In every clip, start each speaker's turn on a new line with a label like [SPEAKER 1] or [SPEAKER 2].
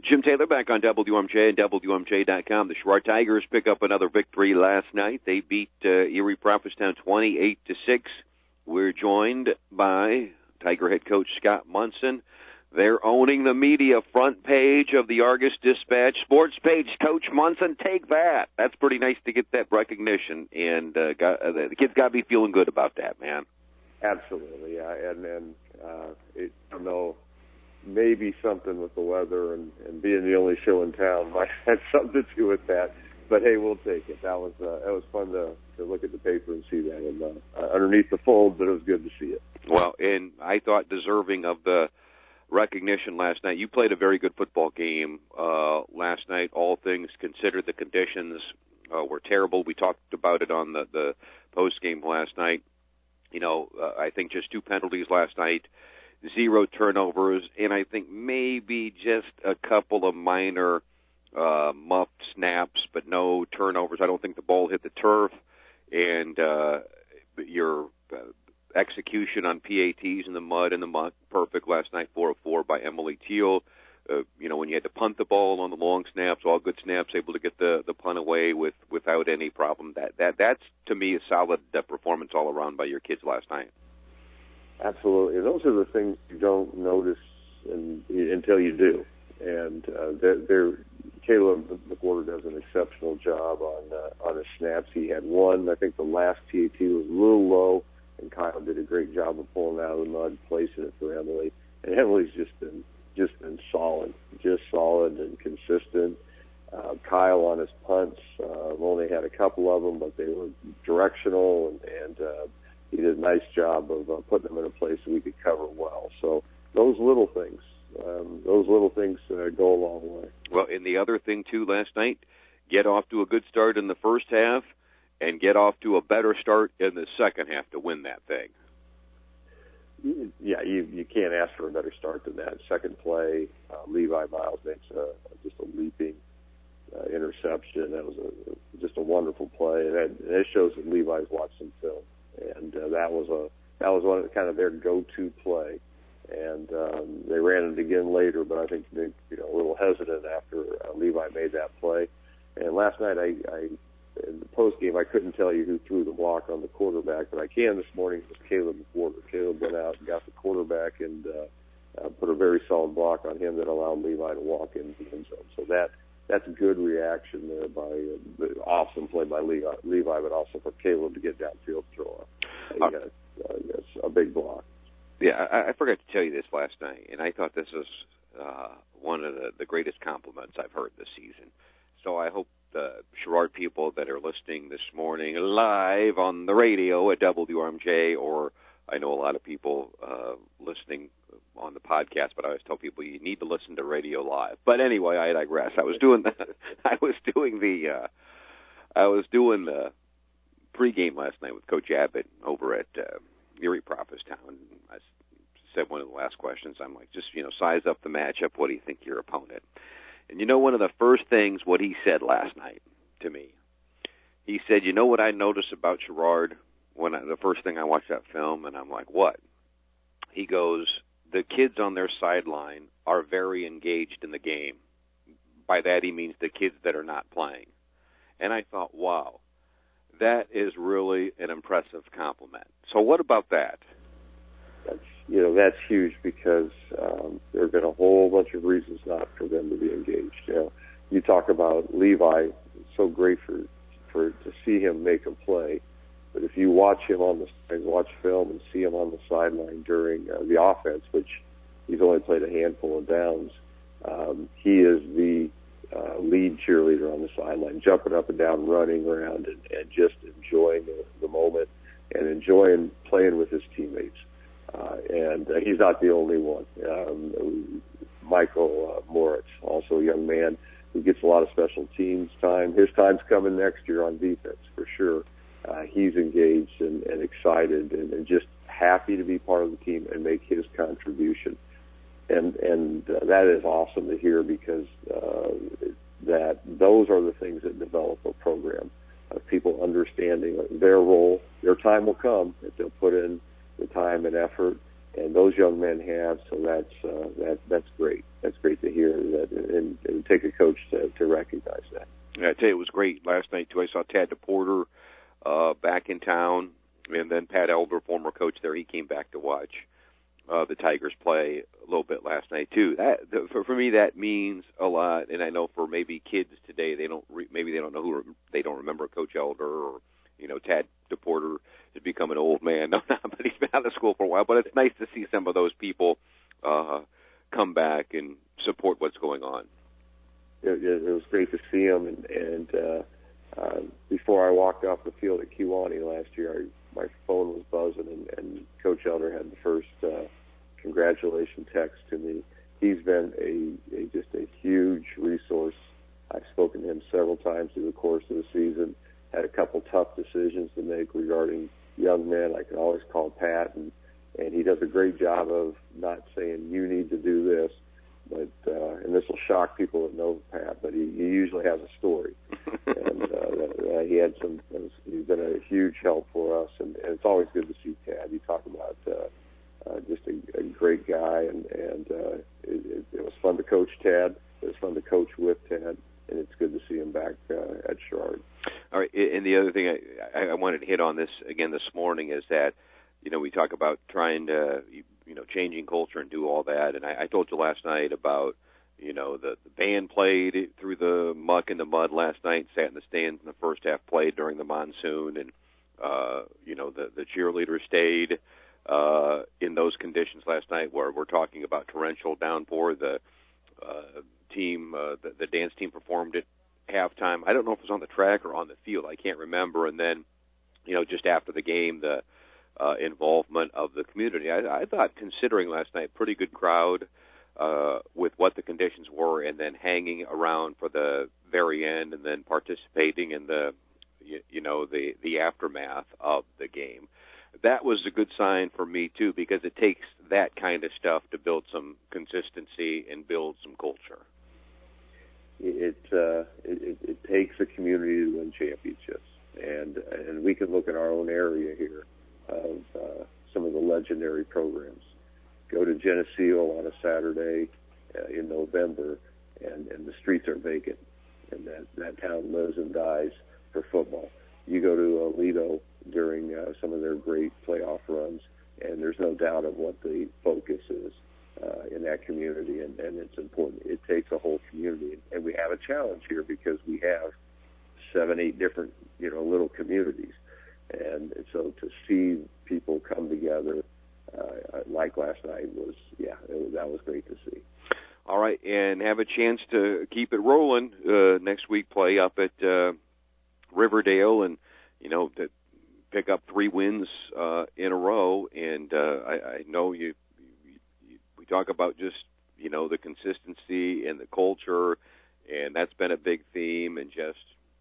[SPEAKER 1] Jim Taylor back on WMJ and WMJ.com. The Sherrard Tigers pick up another victory last night. They beat Erie Prophetstown 28-6. We're joined by Tiger head coach Scott Munson. They're owning the media front page of the Argus Dispatch sports page. Coach Munson, take that. That's pretty nice to get that recognition, and the kids got to be feeling good about that, man.
[SPEAKER 2] Absolutely, yeah. And I know maybe something with the weather and being the only show in town might have something to do with that. But hey, we'll take it. That was fun to look at the paper and see that, and underneath the fold, but it was good to see it.
[SPEAKER 1] Well, and I thought deserving of the recognition last night. You played a very good football game last night. All things considered, the conditions were terrible. We talked about it on the post game last night. You know, I think just 2 penalties last night, 0 turnovers, and I think maybe just a couple of minor muffed snaps, but no turnovers. I don't think the ball hit the turf, and your execution on PATs in the mud and the muck, perfect last night, 4 of 4 by Emily Teal. You know, when you had to punt the ball on the long snaps, all good snaps, able to get the punt away without any problem. That's to me a solid performance all around by your kids last night.
[SPEAKER 2] Absolutely. Those are the things you don't notice until you do. And Caleb McWhorter does an exceptional job on his snaps. He had one. I think the last PAT was a little low, and Kyle did a great job of pulling out of the mud, placing it for Emily. And Emily's just been solid and consistent. Kyle on his punts only had a couple of them, but they were directional, and he did a nice job of putting them in a place that we could cover well. So those little things go a long way.
[SPEAKER 1] Well, and the other thing, too, last night, get off to a good start in the first half and get off to a better start in the second half to win that thing.
[SPEAKER 2] Yeah, you can't ask for a better start than that. Second play, Levi Miles makes just a leaping interception. That was just a wonderful play, and it shows that Levi's watched some film, and that was one of kind of their go-to play. And they ran it again later, but I think they a little hesitant after Levi made that play. And last night, in the post game, I couldn't tell you who threw the block on the quarterback, but I can this morning. It was Caleb McWhorter. Caleb went out and got the quarterback and put a very solid block on him that allowed Levi to walk into the end zone. So that's a good reaction there by the awesome play by Levi, but also for Caleb to get downfield throw. That's a big block.
[SPEAKER 1] Yeah, I forgot to tell you this last night, and I thought this was one of the greatest compliments I've heard this season. So I hope the Sherrard people that are listening this morning live on the radio at WRMJ, or I know a lot of people listening on the podcast, but I always tell people you need to listen to radio live. But anyway, I digress. I was doing the pregame last night with Coach Abbott over at Erie Prophetstown. I said one of the last questions, I'm like, just size up the matchup. What do you think your opponent? And one of the first things what he said last night to me, he said, what I noticed about Sherrard the first thing I watched that film, and I'm like, what? He goes, the kids on their sideline are very engaged in the game. By that he means the kids that are not playing. And I thought, wow, that is really an impressive compliment. So what about that?
[SPEAKER 2] That's huge because there have been a whole bunch of reasons not for them to be engaged. You talk about Levi, it's so great to see him make a play, but if you watch him watch film and see him on the sideline during the offense, which he's only played a handful of downs, he is the lead cheerleader on the sideline, jumping up and down, running around, and just enjoying the moment and enjoying playing with his teammates. And he's not the only one. Michael Moritz, also a young man who gets a lot of special teams time. His time's coming next year on defense for sure. He's engaged and excited and just happy to be part of the team and make his contribution. And that is awesome to hear because that those are the things that develop a program. People understanding their role. Their time will come if they'll put in the time and effort, and those young men have. So that's great. That's great to hear that. And doesn't take a coach to recognize that.
[SPEAKER 1] Yeah, I tell you, it was great last night too. I saw Tad DePorter back in town, and then Pat Elder, former coach there, he came back to watch the Tigers play a little bit last night too. For me, that means a lot. And I know for maybe kids today, they don't remember Coach Elder, or Tad DePorter has become an old man. No, but he's been out of school for a while. But it's nice to see some of those people come back and support what's going on.
[SPEAKER 2] It was great to see him, and before I walked off the field at Kewanee last year, my phone was buzzing, and Coach Elder had the first congratulations text to me. He's been just a huge resource. I've spoken to him several times through the course of the season, had a couple tough decisions to make regarding young men. I can always call Pat, and he does a great job of not saying, you need to do this, but and this will shock people that know Pat, but he usually has a story. And he's been a huge help for us, and it's always good to see Tad. You talk about just a great guy, and it was fun to coach Tad. It was fun to coach with Tad, and it's good to see him back at Sherrard.
[SPEAKER 1] All right, and the other thing I wanted to hit on this again this morning is that, we talk about trying to, changing culture and do all that. And I told you last night about, the band played through the muck and the mud last night, sat in the stands in the first half, played during the monsoon, and, the cheerleaders stayed in those conditions last night where we're talking about torrential downpour. The the dance team performed at halftime. I don't know if it was on the track or on the field. I can't remember. And then, just after the game, the involvement of the community. I thought, considering last night, pretty good crowd with what the conditions were, and then hanging around for the very end, and then participating in the aftermath of the game. That was a good sign for me too, because it takes that kind of stuff to build some consistency and build some culture.
[SPEAKER 2] It takes a community to win championships, and we can look at our own area here of some of the legendary programs. Go to Geneseo on a Saturday in November, and the streets are vacant, and that town lives and dies for football. You go to Aledo during some of their great playoff runs, and there's no doubt of what the focus is in that community, and it's important. It takes a whole community, and we have a challenge here because we have 7-8 different little communities. And so to see people come together like last night that was great to see.
[SPEAKER 1] All right, and have a chance to keep it rolling. Next week, play up at Riverdale, and to pick up 3 wins in a row. And I know we talk about just the consistency and the culture, and that's been a big theme, and just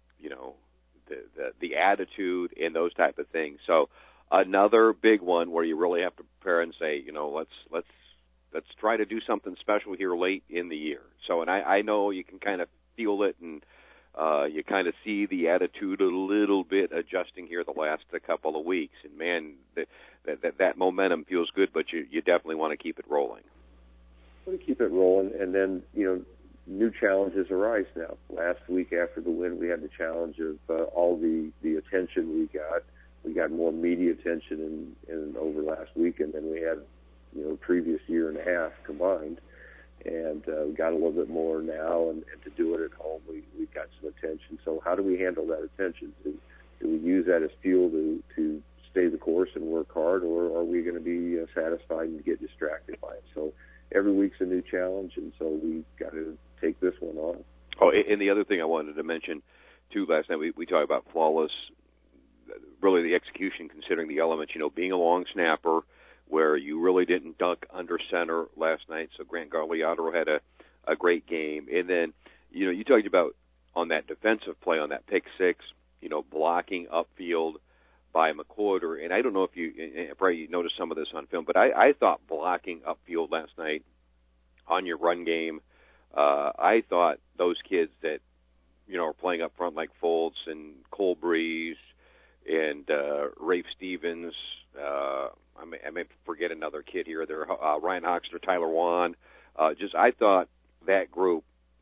[SPEAKER 1] the attitude and those type of things. So another big one where you really have to prepare and say, let's try to do something special here late in the year. So, and I know you can kind of feel it, and you kind of see the attitude a little bit adjusting here the last couple of weeks. And man, that momentum feels good, but you definitely want to keep it rolling.
[SPEAKER 2] Want to keep it rolling, and then new challenges arise now. Last week after the win, we had the challenge of all the attention we got. We got more media attention in over last weekend than we had, previous year and a half combined. And we got a little bit more now, and to do it at home, we got some attention. So how do we handle that attention? Do we use that as fuel to stay the course and work hard, or are we going to be satisfied and get distracted by it? So every week's a new challenge, and so we got to take this one on.
[SPEAKER 1] Oh, and the other thing I wanted to mention, too, last night, we talked about flawless, really the execution, considering the elements, being a long snapper, where you really didn't duck under center last night. So Grant Gagliardo had a great game. And then, you talked about on that defensive play, on that pick six, blocking upfield by McWhorter. And I don't know if you probably noticed some of this on film, but I thought blocking upfield last night on your run game, I thought those kids that, are playing up front like Foltz and Cole Breeze and Rafe Stevens, I may forget another kid here. There, Ryan Hoxter, Tyler Wan. I thought that group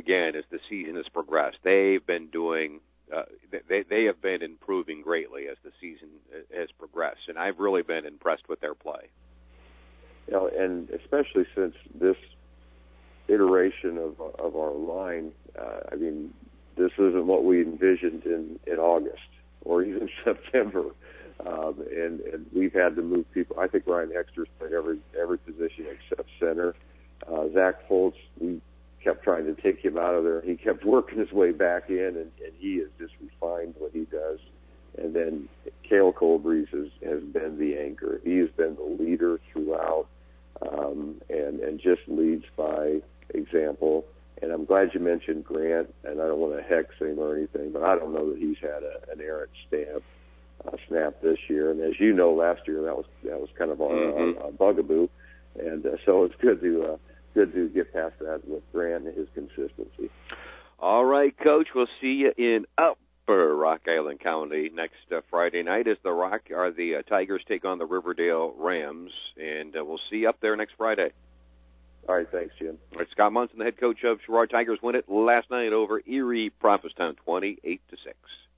[SPEAKER 1] again, as the season has progressed. They've been doing. They have been improving greatly as the season has progressed, and I've really been impressed with their play.
[SPEAKER 2] You know, and especially since this iteration of our line, I mean, this isn't what we envisioned in August or even September, and we've had to move people. I think Ryan Hexter's played every position except center. Zach Foltz, we kept trying to take him out of there. He kept working his way back in, and he has just refined what he does. And then Cale Colbrese has been the anchor. He has been the leader throughout, and just leads by example. And I'm glad you mentioned Grant, and I don't want to hex him or anything, but I don't know that he's had an errant snap this year. And as you know, last year that was kind of our bugaboo, and so it's good to get past that with Grant and his consistency.
[SPEAKER 1] All right, Coach. We'll see you in Upper Rock Island County next Friday night as the Tigers take on the Riverdale Rams, and we'll see you up there next Friday.
[SPEAKER 2] All right, thanks, Jim.
[SPEAKER 1] All right, Scott Munson, the head coach of Sherrard Tigers, win it last night over Erie Prophetstown, 28-6.